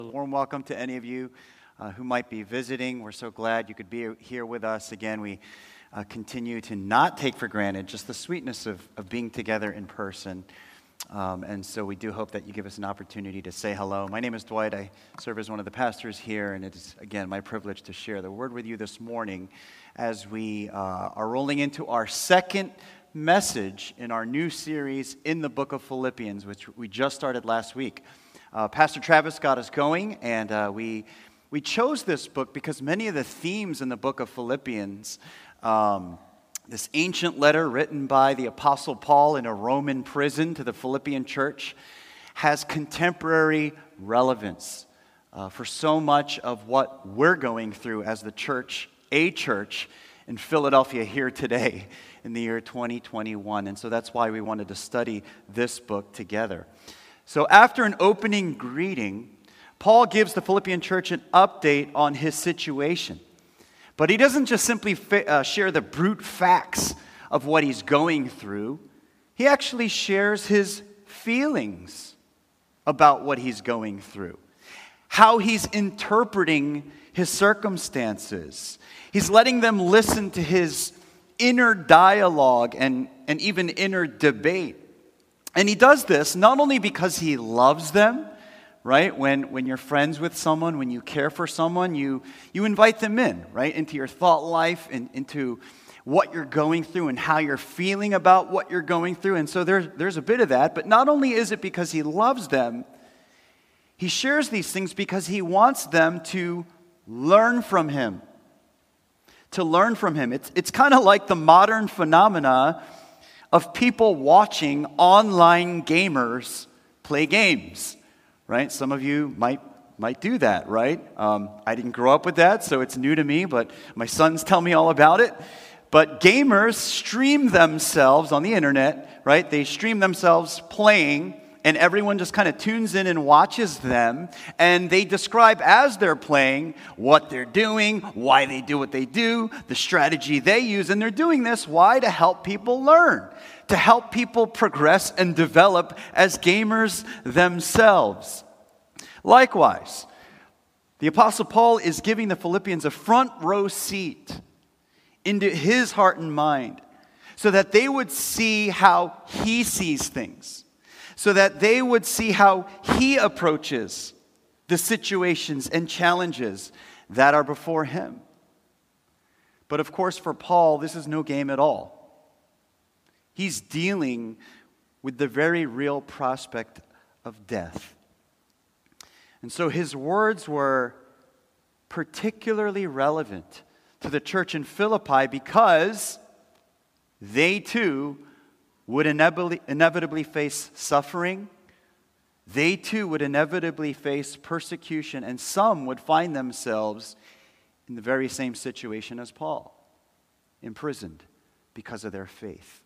A warm welcome to any of you who might be visiting. We're so glad you could be here with us. Again, we continue to not take for granted just the sweetness of being together in person. And so we do hope that you give us an opportunity to say hello. My name is Dwight. I serve as one of the pastors here, and it is, again, my privilege to share the word with you this morning as we are rolling into our second message in our new series in the book of Philippians, which we just started last week. Pastor Travis got us going, and we chose this book because many of the themes in the book of Philippians, this ancient letter written by the Apostle Paul in a Roman prison to the Philippian church, has contemporary relevance for so much of what we're going through as the church, a church in Philadelphia here today in the year 2021. And so that's why we wanted to study this book together. So after an opening greeting, Paul gives the Philippian church an update on his situation. But he doesn't just simply share the brute facts of what he's going through. He actually shares his feelings about what he's going through, how he's interpreting his circumstances. He's letting them listen to his inner dialogue and even inner debate. And he does this not only because he loves them, right? When you're friends with someone, when you care for someone, you invite them in, right? Into your thought life and into what you're going through and how you're feeling about what you're going through. And so there's a bit of that. But not only is it because he loves them, he shares these things because he wants them to learn from him. To learn from him. It's kind of like the modern phenomena of people watching online gamers play games, right? Some of you might do that, right? I didn't grow up with that, so it's new to me, but my sons tell me all about it. But gamers stream themselves on the internet, right? They stream themselves playing, and everyone just kind of tunes in and watches them, and they describe as they're playing what they're doing, why they do what they do, the strategy they use, and they're doing this, why? To help people learn, to help people progress and develop as gamers themselves. Likewise, the Apostle Paul is giving the Philippians a front row seat into his heart and mind so that they would see how he sees things, so that they would see how he approaches the situations and challenges that are before him. But of course, for Paul, this is no game at all. He's dealing with the very real prospect of death. And so his words were particularly relevant to the church in Philippi because they too would inevitably face suffering. They too would inevitably face persecution, and some would find themselves in the very same situation as Paul, imprisoned because of their faith.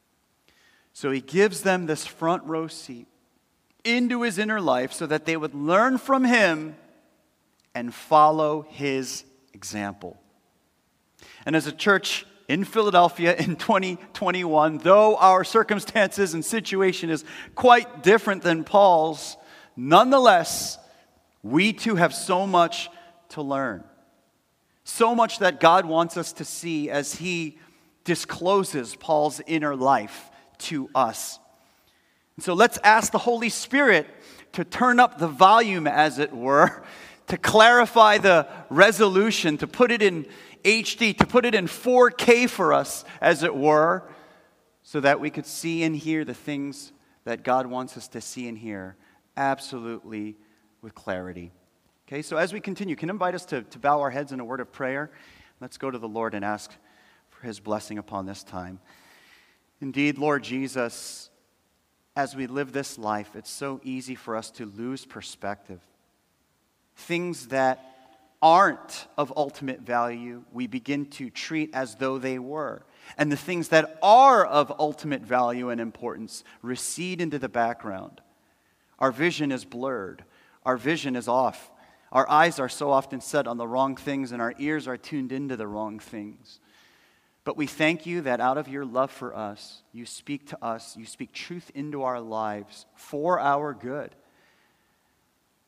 So he gives them this front row seat into his inner life so that they would learn from him and follow his example. And as a church in Philadelphia in 2021, though our circumstances and situation is quite different than Paul's, nonetheless, we too have so much to learn. So much that God wants us to see as he discloses Paul's inner life to us. And so let's ask the Holy Spirit to turn up the volume, as it were, to clarify the resolution, to put it in HD, to put it in 4K for us, as it were, so that we could see and hear the things that God wants us to see and hear absolutely with clarity. Okay, so as we continue, can I invite us to bow our heads in a word of prayer? Let's go to the Lord and ask for his blessing upon this time. Indeed, Lord Jesus, as we live this life, it's so easy for us to lose perspective. Things that aren't of ultimate value, we begin to treat as though they were. And the things that are of ultimate value and importance recede into the background. Our vision is blurred. Our vision is off. Our eyes are so often set on the wrong things, and our ears are tuned into the wrong things. But we thank you that out of your love for us, you speak to us, you speak truth into our lives for our good.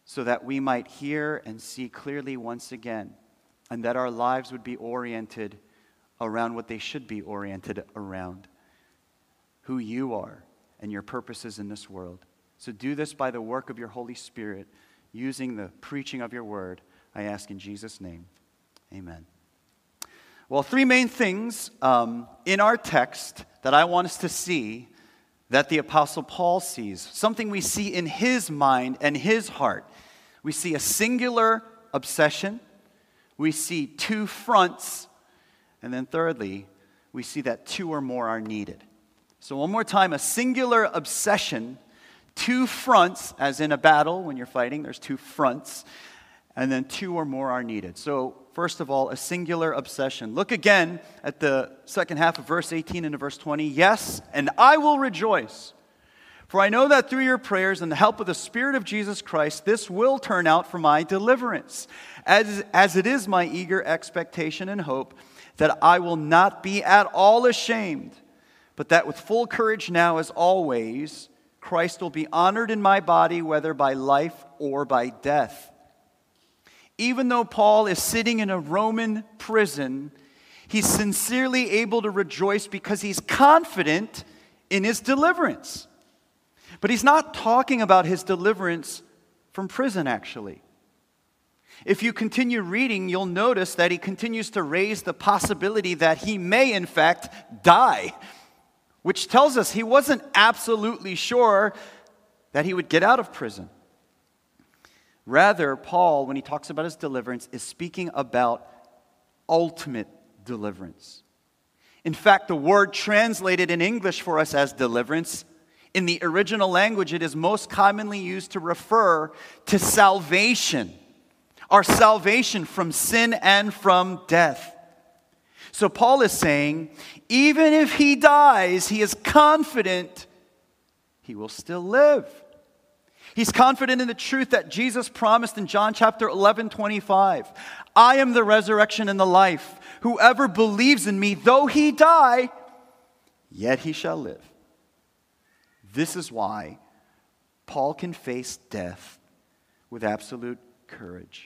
so that we might hear and see clearly once again, and that our lives would be oriented around what they should be oriented around, who you are and your purposes in this world. So do this by the work of your Holy Spirit, using the preaching of your word, I ask in Jesus' name. Amen. Well, three main things in our text that I want us to see that the Apostle Paul sees, something we see in his mind and his heart. We see a singular obsession, we see two fronts, and then thirdly, we see that two or more are needed. So one more time, a singular obsession, two fronts, as in a battle when you're fighting, there's two fronts, and then two or more are needed. So first of all, a singular obsession. Look again at the second half of verse 18 and verse 20. Yes, and I will rejoice, for I know that through your prayers and the help of the Spirit of Jesus Christ, this will turn out for my deliverance, as it is my eager expectation and hope that I will not be at all ashamed, but that with full courage now as always, Christ will be honored in my body, whether by life or by death. Even though Paul is sitting in a Roman prison, he's sincerely able to rejoice because he's confident in his deliverance. But he's not talking about his deliverance from prison, actually. If you continue reading, you'll notice that he continues to raise the possibility that he may, in fact, die, which tells us he wasn't absolutely sure that he would get out of prison. Rather, Paul, when he talks about his deliverance, is speaking about ultimate deliverance. In fact, the word translated in English for us as deliverance, in the original language, it is most commonly used to refer to salvation, our salvation from sin and from death. So Paul is saying, even if he dies, he is confident he will still live. He's confident in the truth that Jesus promised in John chapter 11:25. I am the resurrection and the life. Whoever believes in me, though he die, yet he shall live. This is why Paul can face death with absolute courage.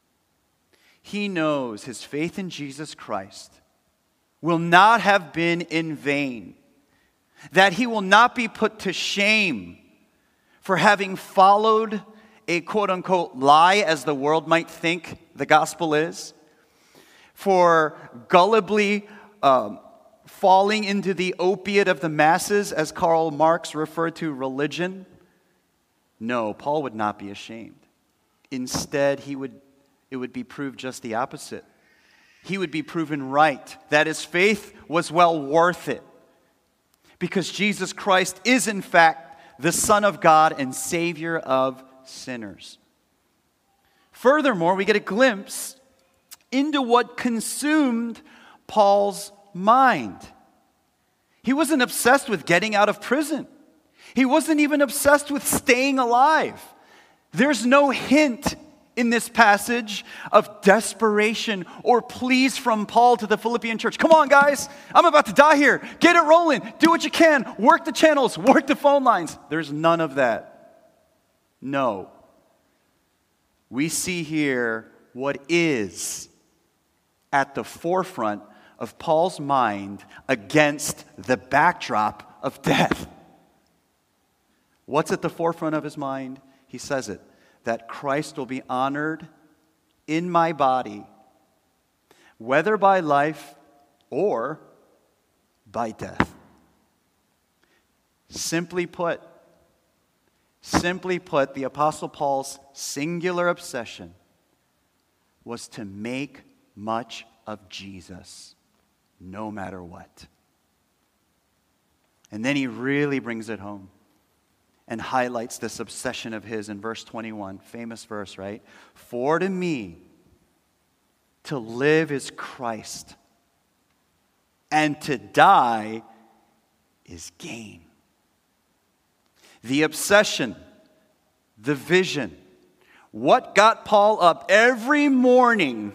He knows his faith in Jesus Christ will not have been in vain, that he will not be put to shame for having followed a quote-unquote lie, as the world might think the gospel is, for gullibly falling into the opiate of the masses, as Karl Marx referred to religion. No, Paul would not be ashamed. Instead, it would be proved just the opposite. He would be proven right, that his faith was well worth it, because Jesus Christ is in fact the Son of God and Savior of sinners. Furthermore, we get a glimpse into what consumed Paul's mind. He wasn't obsessed with getting out of prison. He wasn't even obsessed with staying alive. There's no hint in this passage of desperation or pleas from Paul to the Philippian church. Come on, guys, I'm about to die here. Get it rolling. Do what you can. Work the channels. Work the phone lines. There's none of that. No. We see here what is at the forefront of Paul's mind against the backdrop of death. What's at the forefront of his mind? He says it. That Christ will be honored in my body, whether by life or by death. Simply put, the Apostle Paul's singular obsession was to make much of Jesus, no matter what. And then he really brings it home and highlights this obsession of his in verse 21, famous verse, right? For to me, to live is Christ, and to die is gain. The obsession, the vision, what got Paul up every morning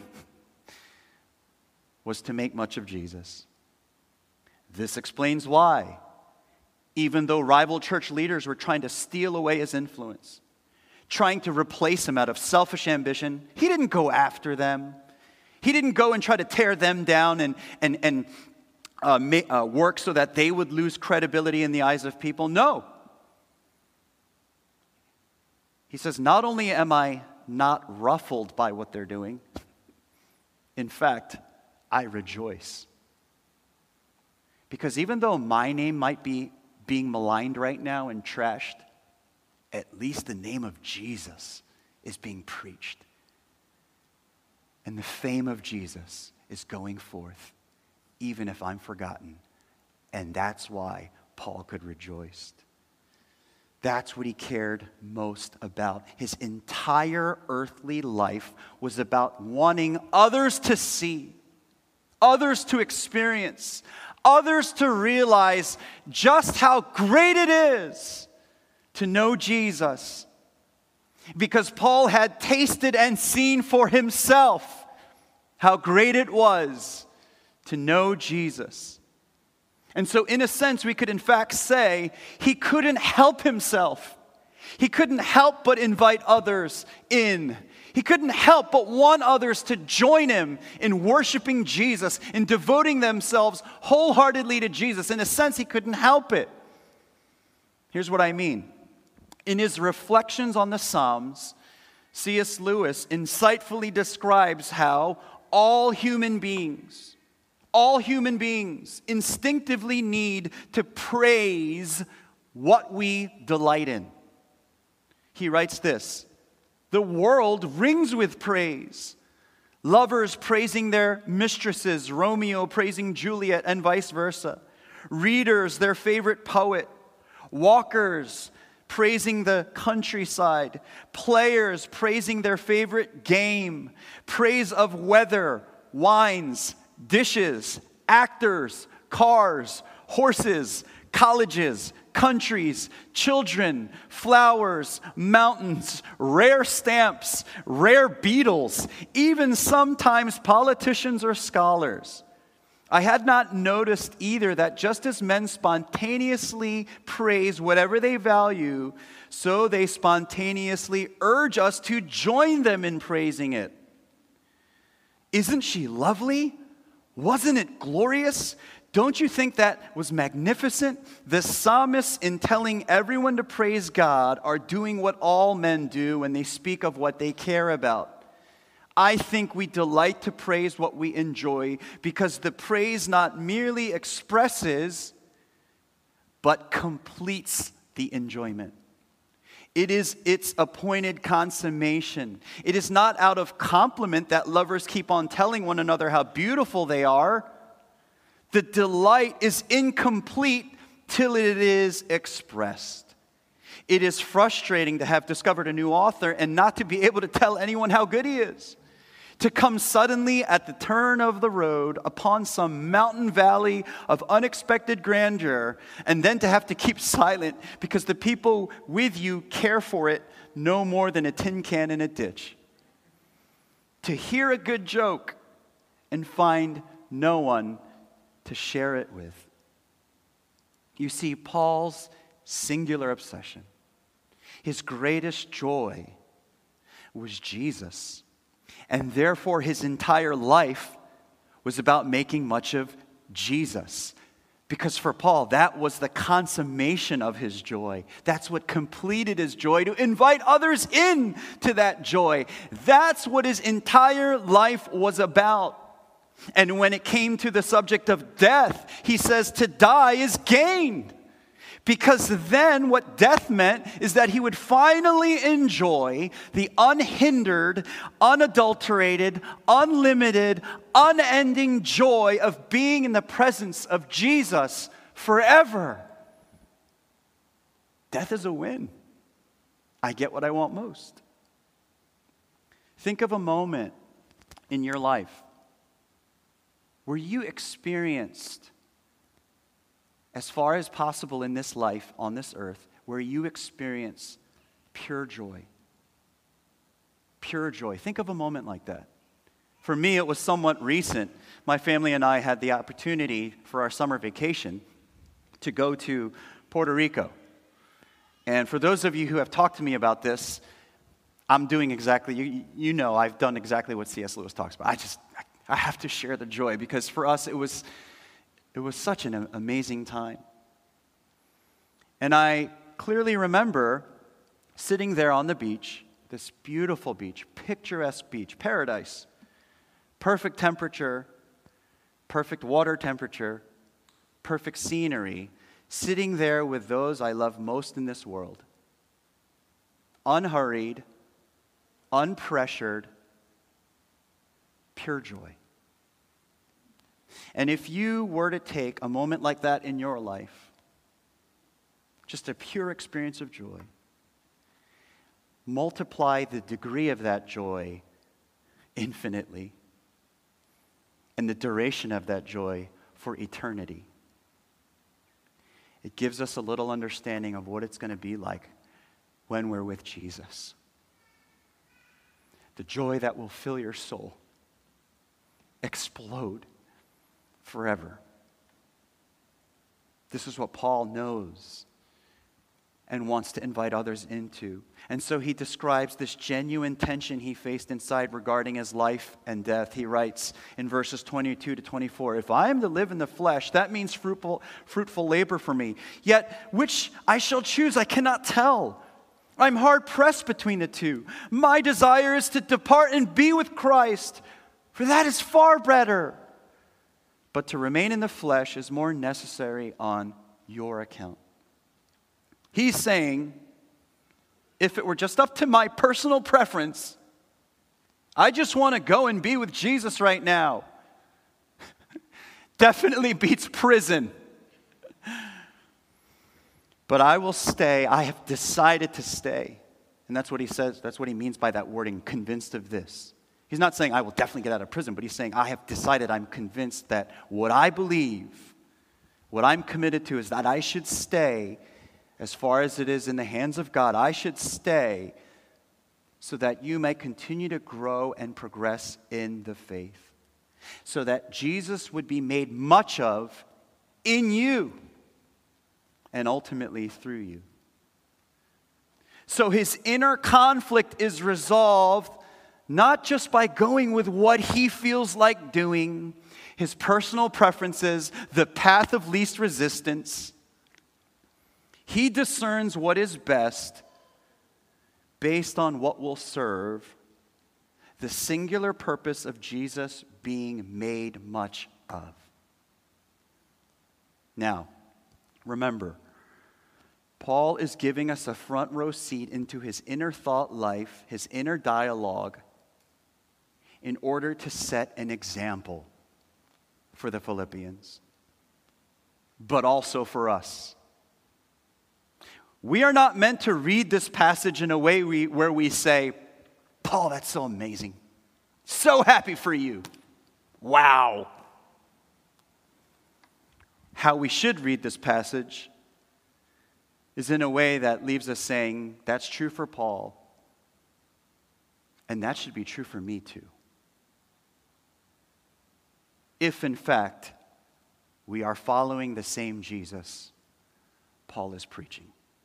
was to make much of Jesus. This explains why, even though rival church leaders were trying to steal away his influence, trying to replace him out of selfish ambition. He didn't go after them. He didn't go and try to tear them down and work so that they would lose credibility in the eyes of people. No. He says, not only am I not ruffled by what they're doing, in fact, I rejoice. Because even though my name might be being maligned right now and trashed, at least the name of Jesus is being preached. And the fame of Jesus is going forth, even if I'm forgotten. And that's why Paul could rejoice. That's what he cared most about. His entire earthly life was about wanting others to see, others to experience, others to realize just how great it is to know Jesus. Because Paul had tasted and seen for himself how great it was to know Jesus. And so in a sense, we could in fact say he couldn't help himself. He couldn't help but invite others in. He couldn't help but want others to join him in worshiping Jesus, in devoting themselves wholeheartedly to Jesus. In a sense, he couldn't help it. Here's what I mean. In his reflections on the Psalms, C.S. Lewis insightfully describes how all human beings instinctively need to praise what we delight in. He writes this: the world rings with praise. Lovers praising their mistresses, Romeo praising Juliet, and vice versa. Readers, their favorite poet. Walkers praising the countryside. Players praising their favorite game. Praise of weather, wines, dishes, actors, cars, horses, colleges, countries, children, flowers, mountains, rare stamps, rare beetles, even sometimes politicians or scholars. I had not noticed either that just as men spontaneously praise whatever they value, so they spontaneously urge us to join them in praising it. Isn't she lovely? Wasn't it glorious? Don't you think that was magnificent? The psalmists, in telling everyone to praise God, are doing what all men do when they speak of what they care about. I think we delight to praise what we enjoy because the praise not merely expresses, but completes the enjoyment. It is its appointed consummation. It is not out of compliment that lovers keep on telling one another how beautiful they are. The delight is incomplete till it is expressed. It is frustrating to have discovered a new author and not to be able to tell anyone how good he is. To come suddenly at the turn of the road upon some mountain valley of unexpected grandeur, and then to have to keep silent because the people with you care for it no more than a tin can in a ditch. To hear a good joke and find no one to share it with. You see, Paul's singular obsession, his greatest joy was Jesus. And therefore, his entire life was about making much of Jesus. Because for Paul, that was the consummation of his joy. That's what completed his joy, to invite others in to that joy. That's what his entire life was about. And when it came to the subject of death, he says to die is gain. Because then what death meant is that he would finally enjoy the unhindered, unadulterated, unlimited, unending joy of being in the presence of Jesus forever. Death is a win. I get what I want most. Think of a moment in your life where you experienced, as far as possible in this life, on this earth, where you experience pure joy. Pure joy. Think of a moment like that. For me, it was somewhat recent. My family and I had the opportunity for our summer vacation to go to Puerto Rico. And for those of you who have talked to me about this, I'm doing exactly, you know, I've done exactly what C.S. Lewis talks about. I have to share the joy because for us it was such an amazing time. And I clearly remember sitting there on the beach, this beautiful beach, picturesque beach, paradise, perfect temperature, perfect water temperature, perfect scenery, sitting there with those I love most in this world, unhurried, unpressured, pure joy. And if you were to take a moment like that in your life, just a pure experience of joy, multiply the degree of that joy infinitely, and the duration of that joy for eternity. It gives us a little understanding of what it's going to be like when we're with Jesus. The joy that will fill your soul, explode forever. This is what Paul knows and wants to invite others into. And so he describes this genuine tension he faced inside regarding his life and death. He writes in verses 22 to 24, "If I am to live in the flesh, that means fruitful labor for me. Yet which I shall choose, I cannot tell. I'm hard pressed between the two. My desire is to depart and be with Christ, for that is far better. But to remain in the flesh is more necessary on your account." He's saying, if it were just up to my personal preference, I just want to go and be with Jesus right now. Definitely beats prison. But I will stay. I have decided to stay. And that's what he says. That's what he means by that wording, convinced of this. He's not saying I will definitely get out of prison, but he's saying I have decided, I'm convinced that what I believe, what I'm committed to is that I should stay as far as it is in the hands of God. I should stay so that you may continue to grow and progress in the faith, so that Jesus would be made much of in you and ultimately through you. So his inner conflict is resolved not just by going with what he feels like doing, his personal preferences, the path of least resistance. He discerns what is best based on what will serve the singular purpose of Jesus being made much of. Now, remember, Paul is giving us a front row seat into his inner thought life, his inner dialogue, in order to set an example for the Philippians, but also for us. We are not meant to read this passage in a way where we say, "Paul, that's so amazing. So happy for you. Wow." How we should read this passage is in a way that leaves us saying, that's true for Paul, and that should be true for me too. If, in fact, we are following the same Jesus Paul is preaching.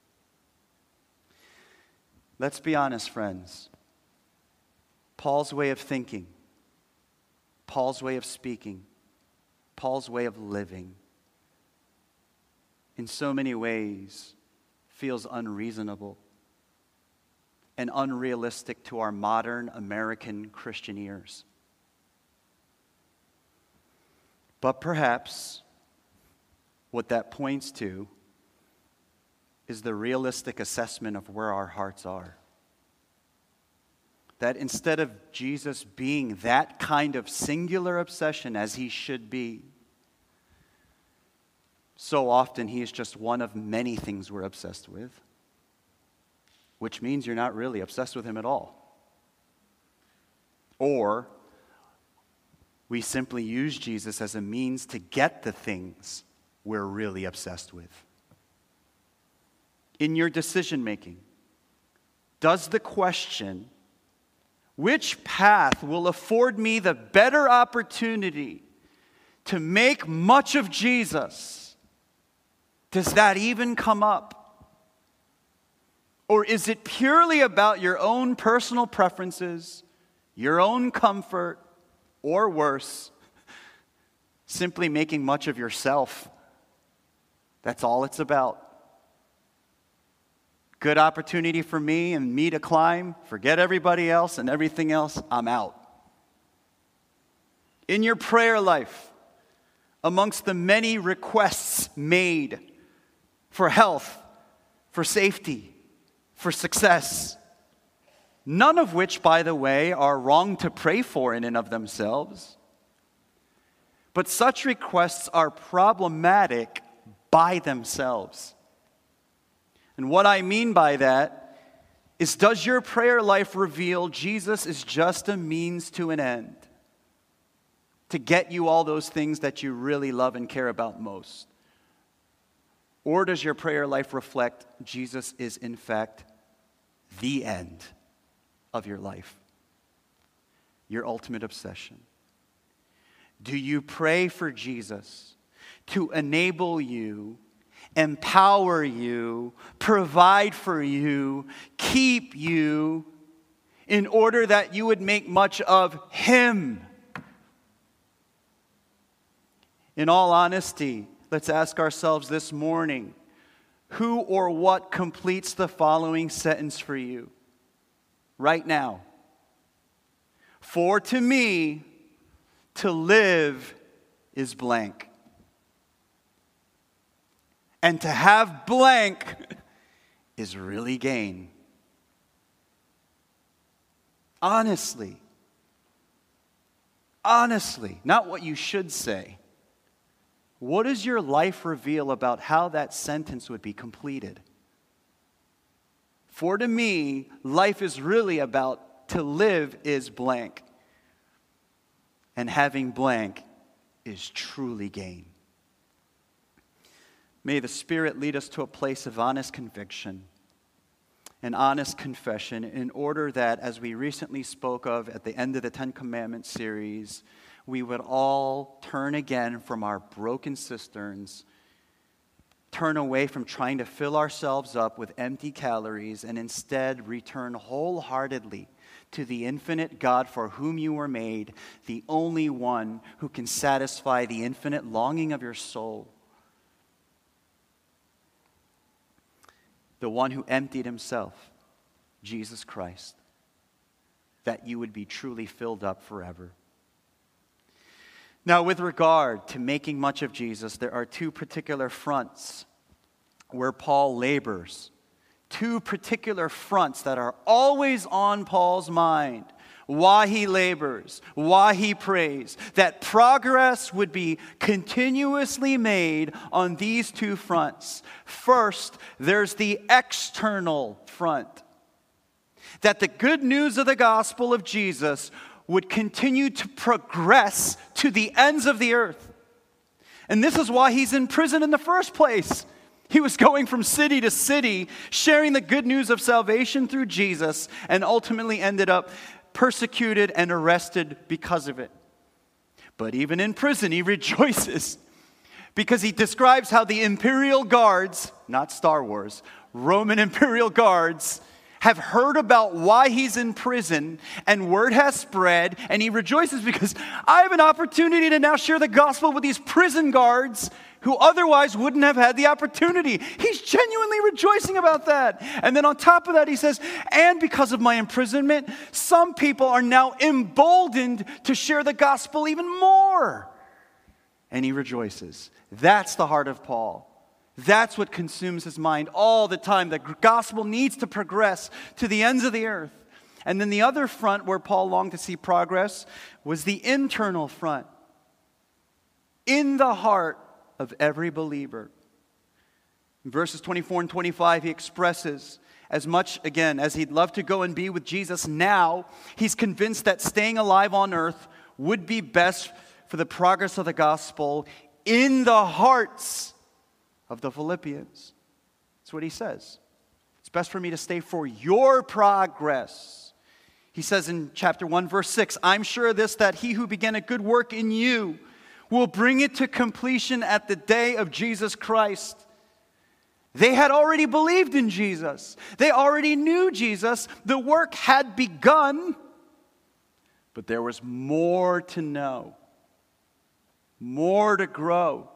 Let's be honest, friends. Paul's way of thinking, Paul's way of speaking, Paul's way of living, in so many ways, feels unreasonable and unrealistic to our modern American Christian ears. But perhaps what that points to is the realistic assessment of where our hearts are. That instead of Jesus being that kind of singular obsession as he should be, so often he is just one of many things we're obsessed with, which means you're not really obsessed with him at all. Or we simply use Jesus as a means to get the things we're really obsessed with. In your decision making, does the question, which path will afford me the better opportunity to make much of Jesus, does that even come up? Or is it purely about your own personal preferences, your own comfort, or worse, simply making much of yourself? That's all it's about. Good opportunity for me and me to climb, forget everybody else and everything else, I'm out. In your prayer life, amongst the many requests made for health, for safety, for success, none of which, by the way, are wrong to pray for in and of themselves, but such requests are problematic by themselves. And what I mean by that is, does your prayer life reveal Jesus is just a means to an end to get you all those things that you really love and care about most? Or does your prayer life reflect Jesus is in fact the end of your life, your ultimate obsession? Do you pray for Jesus to enable you, empower you, provide for you, keep you, in order that you would make much of Him? In all honesty, let's ask ourselves this morning, who or what completes the following sentence for you right now? For to me, to live is blank. And to have blank is really gain. Honestly, not what you should say. What does your life reveal about how that sentence would be completed? For to me, life is really about to live is blank. And having blank is truly gain. May the Spirit lead us to a place of honest conviction and honest confession, in order that, as we recently spoke of at the end of the Ten Commandments series, we would all turn again from our broken cisterns, turn away from trying to fill ourselves up with empty calories, and instead return wholeheartedly to the infinite God for whom you were made, the only one who can satisfy the infinite longing of your soul, the one who emptied himself, Jesus Christ, that you would be truly filled up forever. Now, with regard to making much of Jesus, there are two particular fronts where Paul labors. Two particular fronts that are always on Paul's mind. Why he labors, why he prays. That progress would be continuously made on these two fronts. First, there's the external front. That the good news of the gospel of Jesus would continue to progress to the ends of the earth. And this is why he's in prison in the first place. He was going from city to city, sharing the good news of salvation through Jesus, and ultimately ended up persecuted and arrested because of it. But even in prison, he rejoices, because he describes how the imperial guards, not Star Wars, Roman imperial guards, have heard about why he's in prison, and word has spread, and he rejoices because I have an opportunity to now share the gospel with these prison guards who otherwise wouldn't have had the opportunity. He's genuinely rejoicing about that. And then on top of that, he says, and because of my imprisonment, some people are now emboldened to share the gospel even more. And he rejoices. That's the heart of Paul. That's what consumes his mind all the time. The gospel needs to progress to the ends of the earth. And then the other front where Paul longed to see progress was the internal front. In the heart of every believer. In verses 24 and 25, he expresses, as much, again, as he'd love to go and be with Jesus now, he's convinced that staying alive on earth would be best for the progress of the gospel in the hearts of the Philippians. That's what he says. It's best for me to stay for your progress. He says in chapter 1, verse 6, I'm sure of this, that he who began a good work in you will bring it to completion at the day of Jesus Christ. They had already believed in Jesus. They already knew Jesus. The work had begun, but there was more to know, more to grow.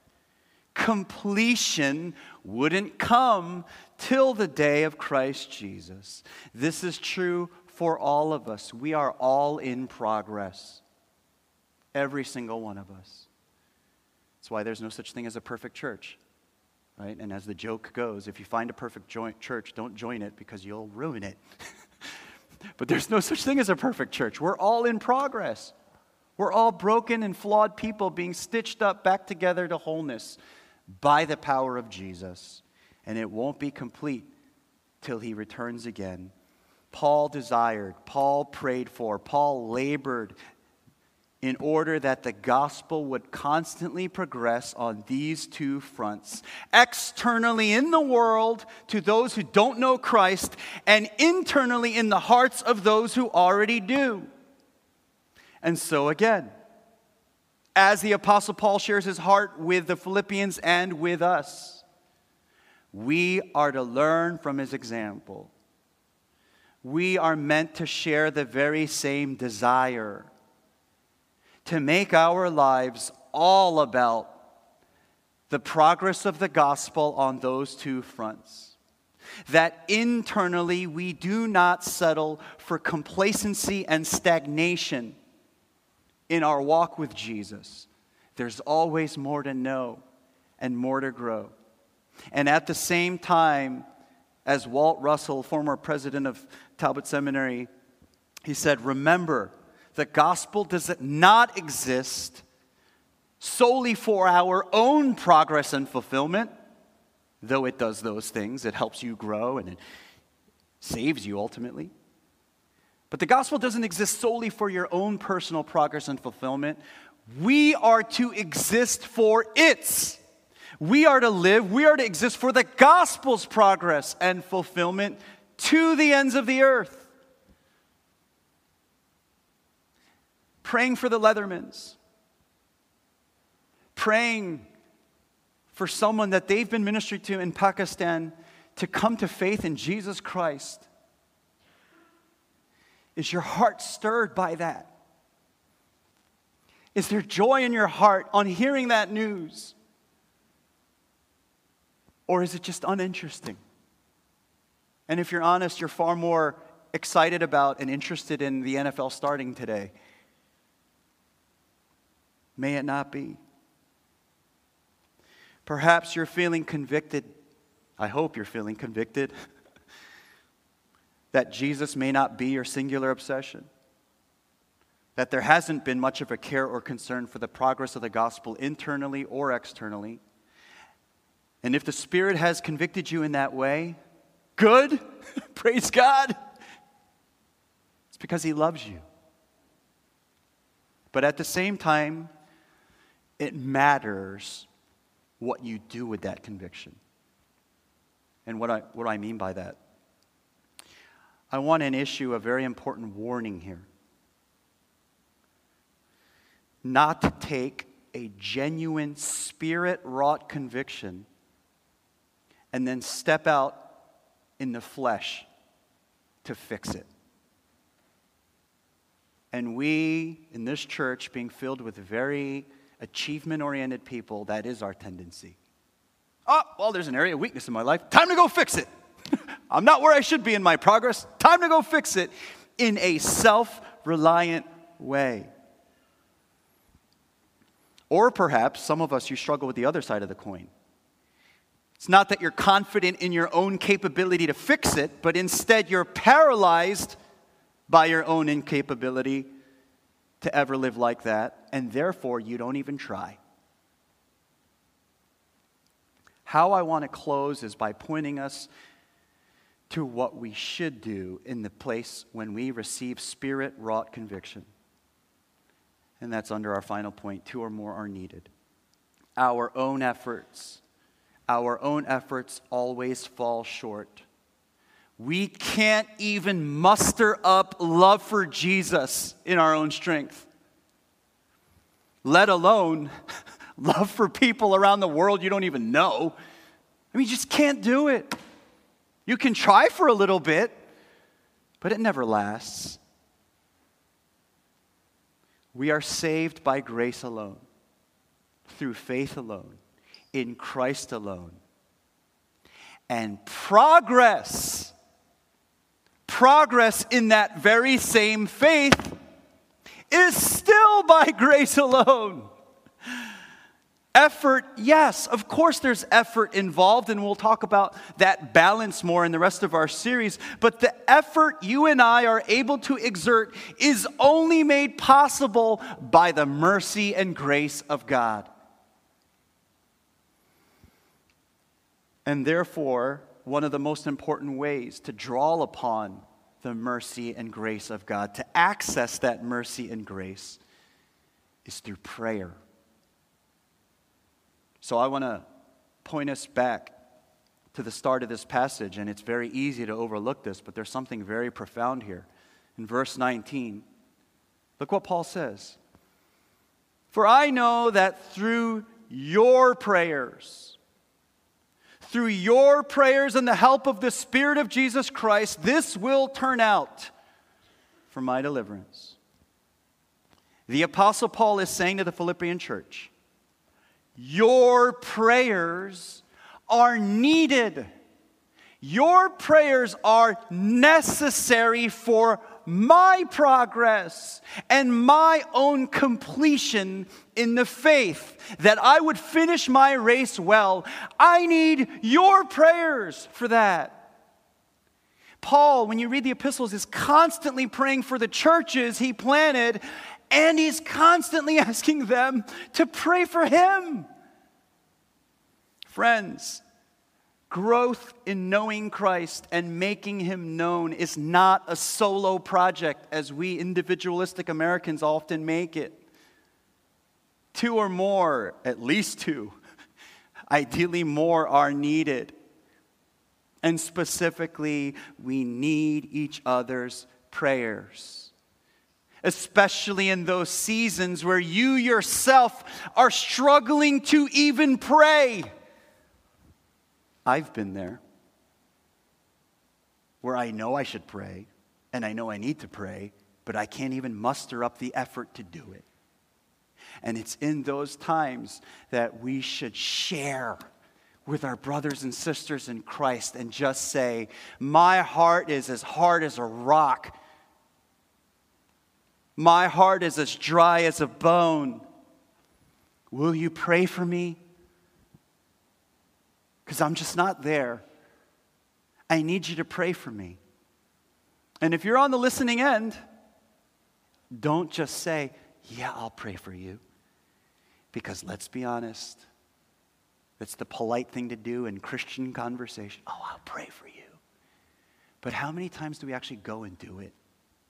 Completion wouldn't come till the day of Christ Jesus. This is true for all of us. We are all in progress. Every single one of us. That's why there's no such thing as a perfect church. Right? And as the joke goes, if you find a perfect church, don't join it because you'll ruin it. But there's no such thing as a perfect church. We're all in progress. We're all broken and flawed people being stitched up back together to wholeness by the power of Jesus. And it won't be complete till he returns again. Paul desired, Paul prayed for, Paul labored in order that the gospel would constantly progress on these two fronts. Externally in the world to those who don't know Christ, and internally in the hearts of those who already do. And so again, as the Apostle Paul shares his heart with the Philippians and with us, we are to learn from his example. We are meant to share the very same desire to make our lives all about the progress of the gospel on those two fronts. That internally we do not settle for complacency and stagnation in our walk with Jesus. There's always more to know and more to grow. And at the same time, as Walt Russell, former president of Talbot Seminary, he said, remember, the gospel does not exist solely for our own progress and fulfillment, though it does those things. It helps you grow and it saves you ultimately. But the gospel doesn't exist solely for your own personal progress and fulfillment. We are to exist for its. We are to live, we are to exist for the gospel's progress and fulfillment to the ends of the earth. Praying for the Leathermans. Praying for someone that they've been ministering to in Pakistan to come to faith in Jesus Christ. Is your heart stirred by that? Is there joy in your heart on hearing that news? Or is it just uninteresting? And if you're honest, you're far more excited about and interested in the NFL starting today. May it not be. Perhaps you're feeling convicted. I hope you're feeling convicted that Jesus may not be your singular obsession. That there hasn't been much of a care or concern for the progress of the gospel internally or externally. And if the Spirit has convicted you in that way, good. Praise God. It's because He loves you. But at the same time, it matters what you do with that conviction. And what do I mean by that? I want to issue a very important warning here. Not to take a genuine Spirit-wrought conviction and then step out in the flesh to fix it. And we, in this church, being filled with very achievement-oriented people, that is our tendency. Oh, well, there's an area of weakness in my life. Time to go fix it. I'm not where I should be in my progress. Time to go fix it in a self-reliant way. Or perhaps, some of us, you struggle with the other side of the coin. It's not that you're confident in your own capability to fix it, but instead you're paralyzed by your own incapability to ever live like that, and therefore you don't even try. How I want to close is by pointing us to what we should do in the place when we receive Spirit-wrought conviction. And that's under our final point. 2 or more are needed. Our own efforts always fall short. We can't even muster up love for Jesus in our own strength, let alone love for people around the world you don't even know. I mean, you just can't do it. You can try for a little bit, but it never lasts. We are saved by grace alone, through faith alone, in Christ alone. And progress in that very same faith is still by grace alone. Effort, yes, of course there's effort involved, and we'll talk about that balance more in the rest of our series. But the effort you and I are able to exert is only made possible by the mercy and grace of God. And therefore, one of the most important ways to draw upon the mercy and grace of God, to access that mercy and grace, is through prayer. So I want to point us back to the start of this passage, and it's very easy to overlook this, but there's something very profound here. In verse 19, look what Paul says. For I know that through your prayers and the help of the Spirit of Jesus Christ, this will turn out for my deliverance. The Apostle Paul is saying to the Philippian church, your prayers are needed. Your prayers are necessary for my progress and my own completion in the faith, that I would finish my race well. I need your prayers for that. Paul, when you read the epistles, is constantly praying for the churches he planted, and he's constantly asking them to pray for him. Friends, growth in knowing Christ and making him known is not a solo project as we individualistic Americans often make it. Two or more, at least two, ideally more, are needed. And specifically, we need each other's prayers. Especially in those seasons where you yourself are struggling to even pray. I've been there, where I know I should pray, and I know I need to pray, but I can't even muster up the effort to do it. And it's in those times that we should share with our brothers and sisters in Christ and just say, my heart is as hard as a rock. My heart is as dry as a bone. Will you pray for me? Because I'm just not there. I need you to pray for me. And if you're on the listening end, don't just say, yeah, I'll pray for you. Because let's be honest, that's the polite thing to do in Christian conversation. Oh, I'll pray for you. But how many times do we actually go and do it?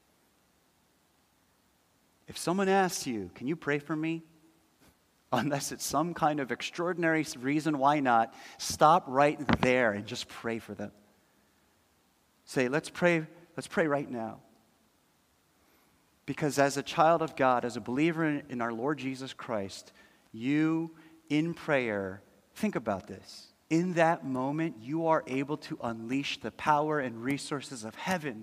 If someone asks you, can you pray for me? Unless it's some kind of extraordinary reason why not, stop right there and just pray for them. Say, let's pray right now. Because as a child of God, as a believer in our Lord Jesus Christ, you, in prayer, think about this. In that moment, you are able to unleash the power and resources of heaven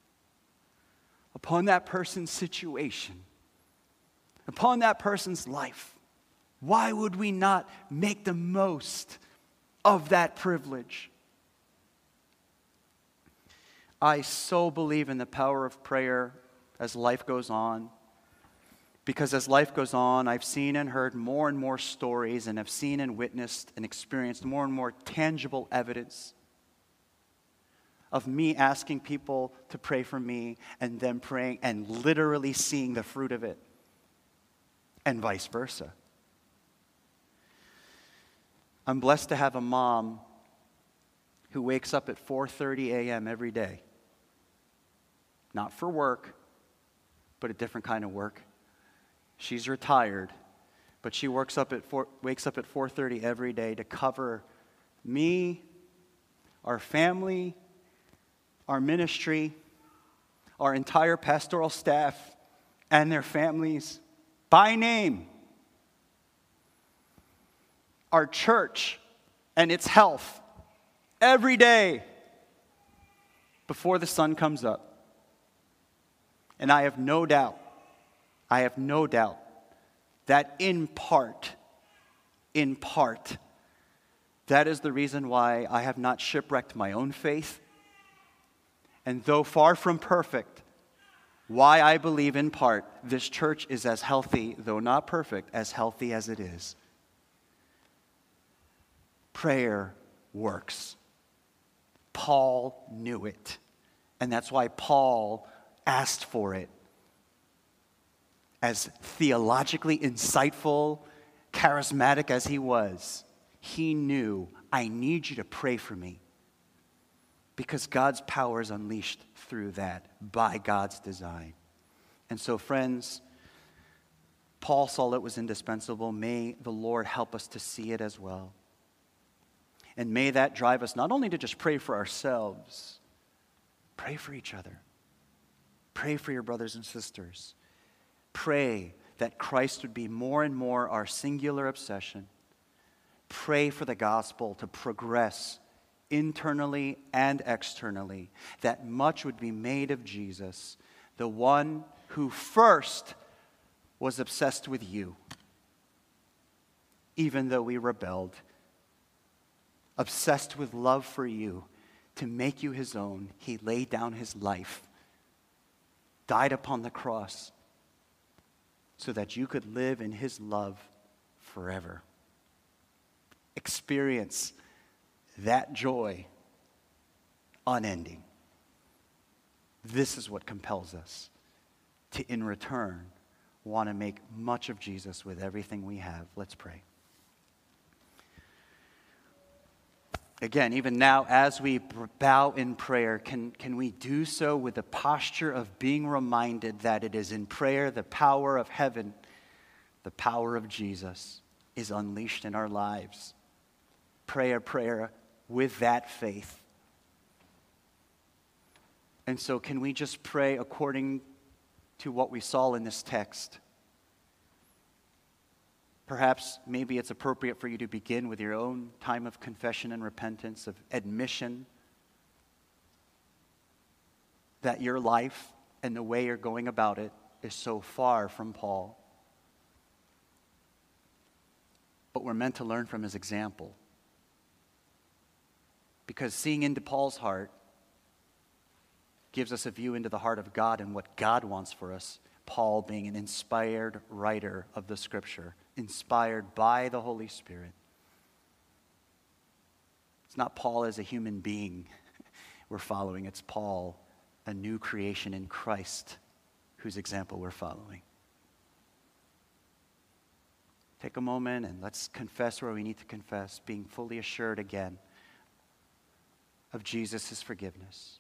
upon that person's situation, upon that person's life. Why would we not make the most of that privilege? I so believe in the power of prayer as life goes on. Because as life goes on, I've seen and heard more and more stories, and have seen and witnessed and experienced more and more tangible evidence of me asking people to pray for me and them praying and literally seeing the fruit of it, and vice versa. I'm blessed to have a mom who wakes up at 4:30 a.m. every day. Not for work, but a different kind of work. She's retired, but she wakes up at 4:30 every day to cover me, our family, our ministry, our entire pastoral staff, and their families by name. Our church and its health every day before the sun comes up. And I have no doubt that in part, that is the reason why I have not shipwrecked my own faith. And though far from perfect, why I believe in part this church is as healthy, though not perfect, as healthy as it is. Prayer works. Paul knew it. And that's why Paul asked for it. As theologically insightful, charismatic as he was, he knew, I need you to pray for me. Because God's power is unleashed through that by God's design. And so, friends, Paul saw it was indispensable. May the Lord help us to see it as well. And may that drive us not only to just pray for ourselves, pray for each other. Pray for your brothers and sisters. Pray that Christ would be more and more our singular obsession. Pray for the gospel to progress internally and externally, that much would be made of Jesus, the one who first was obsessed with you, even though we rebelled, obsessed with love for you, to make you his own. He laid down his life, died upon the cross, so that you could live in his love forever. Experience that joy unending. This is what compels us to, in return, want to make much of Jesus with everything we have. Let's pray. Again, even now, as we bow in prayer, can we do so with the posture of being reminded that it is in prayer the power of heaven, the power of Jesus, is unleashed in our lives. Prayer with that faith. And so can we just pray according to what we saw in this text? Perhaps maybe it's appropriate for you to begin with your own time of confession and repentance, of admission that your life and the way you're going about it is so far from Paul. But we're meant to learn from his example. Because seeing into Paul's heart gives us a view into the heart of God and what God wants for us. Paul being an inspired writer of the Scripture, inspired by the Holy Spirit. It's not Paul as a human being we're following. It's Paul, a new creation in Christ, whose example we're following. Take a moment and let's confess where we need to confess, being fully assured again of Jesus' forgiveness.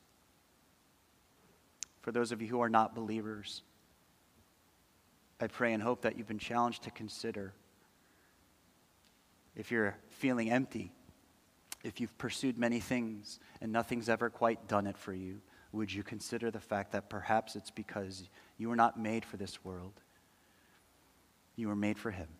For those of you who are not believers, I pray and hope that you've been challenged to consider, if you're feeling empty, if you've pursued many things and nothing's ever quite done it for you, would you consider the fact that perhaps it's because you were not made for this world. You were made for him.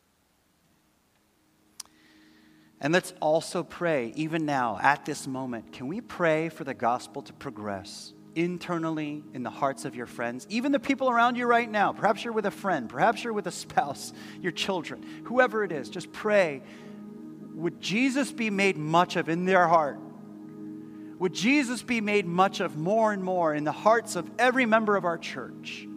And let's also pray, even now, at this moment, can we pray for the gospel to progress internally in the hearts of your friends, even the people around you right now? Perhaps you're with a friend, perhaps you're with a spouse, your children, whoever it is, just pray. Would Jesus be made much of in their heart? Would Jesus be made much of more and more in the hearts of every member of our church?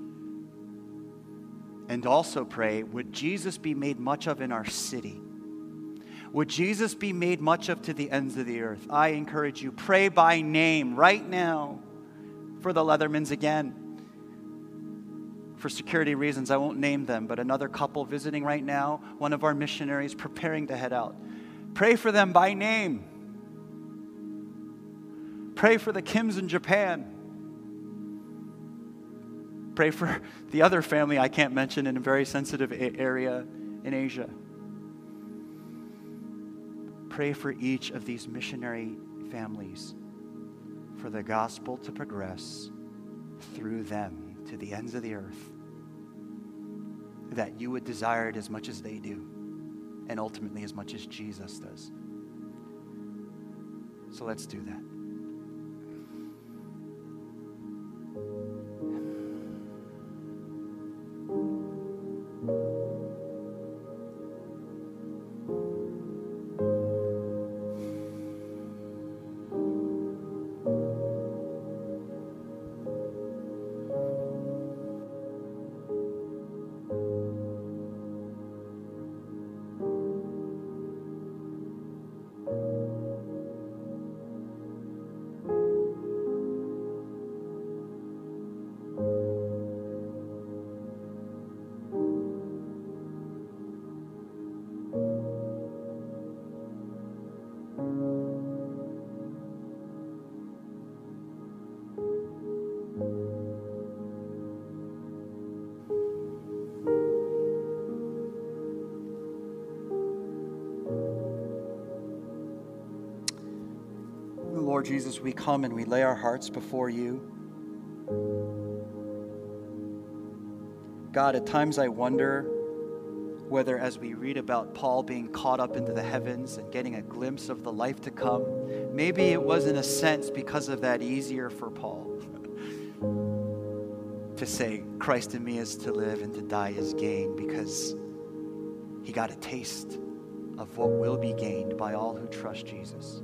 And also pray, would Jesus be made much of in our city? Would Jesus be made much of to the ends of the earth? I encourage you, pray by name right now for the Leathermans again. For security reasons, I won't name them, but another couple visiting right now, one of our missionaries preparing to head out. Pray for them by name. Pray for the Kims in Japan. Pray for the other family I can't mention in a very sensitive area in Asia. Pray for each of these missionary families, for the gospel to progress through them to the ends of the earth, that you would desire it as much as they do, and ultimately as much as Jesus does. So let's do that. Lord Jesus, we come and we lay our hearts before you. God, at times I wonder whether as we read about Paul being caught up into the heavens and getting a glimpse of the life to come, maybe it was in a sense because of that easier for Paul to say, Christ in me is to live and to die is gain, because he got a taste of what will be gained by all who trust Jesus.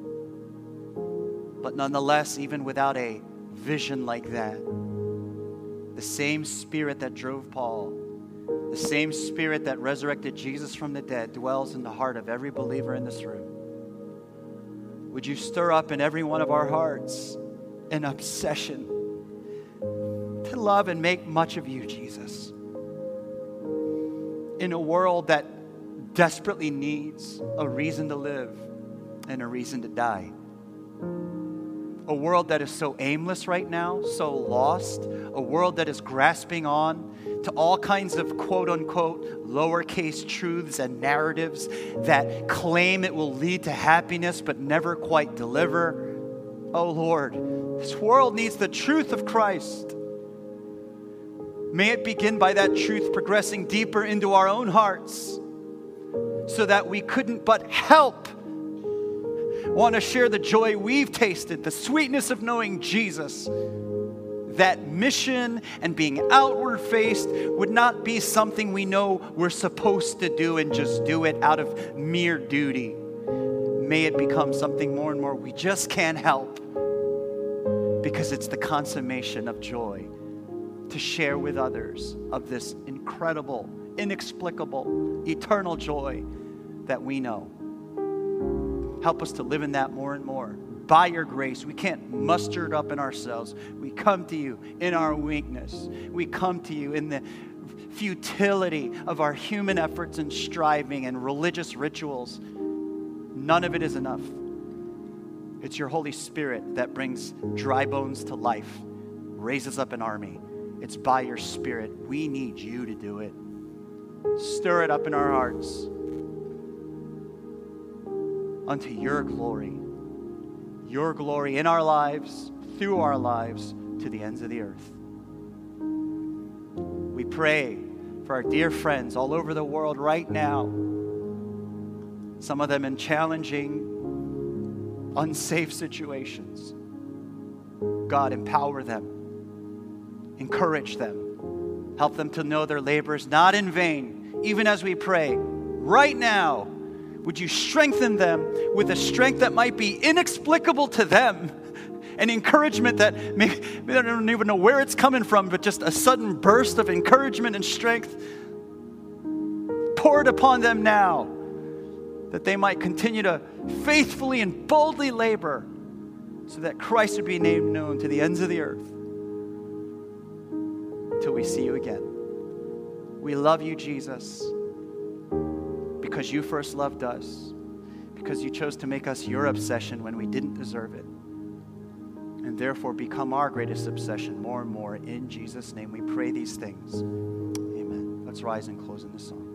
But nonetheless, even without a vision like that, the same Spirit that drove Paul, the same Spirit that resurrected Jesus from the dead, dwells in the heart of every believer in this room. Would you stir up in every one of our hearts an obsession to love and make much of you, Jesus, in a world that desperately needs a reason to live and a reason to die. A world that is so aimless right now, so lost. A world that is grasping on to all kinds of quote-unquote lowercase truths and narratives that claim it will lead to happiness but never quite deliver. Oh Lord, this world needs the truth of Christ. May it begin by that truth progressing deeper into our own hearts so that we couldn't but help want to share the joy we've tasted, the sweetness of knowing Jesus. That mission and being outward faced would not be something we know we're supposed to do and just do it out of mere duty. May it become something more and more we just can't help, because it's the consummation of joy to share with others of this incredible, inexplicable, eternal joy that we know. Help us to live in that more and more. By your grace, we can't muster it up in ourselves. We come to you in our weakness. We come to you in the futility of our human efforts and striving and religious rituals. None of it is enough. It's your Holy Spirit that brings dry bones to life, raises up an army. It's by your Spirit. We need you to do it. Stir it up in our hearts unto your glory in our lives, through our lives, to the ends of the earth. We pray for our dear friends all over the world right now, some of them in challenging, unsafe situations. God, empower them, encourage them, help them to know their labor is not in vain, even as we pray right now. Would you strengthen them with a strength that might be inexplicable to them, an encouragement that maybe they don't even know where it's coming from, but just a sudden burst of encouragement and strength poured upon them now, that they might continue to faithfully and boldly labor so that Christ would be named known to the ends of the earth till we see you again. We love you, Jesus, because you first loved us, because you chose to make us your obsession when we didn't deserve it, and therefore become our greatest obsession more and more. In Jesus' name we pray these things. Amen. Let's rise and close in this song.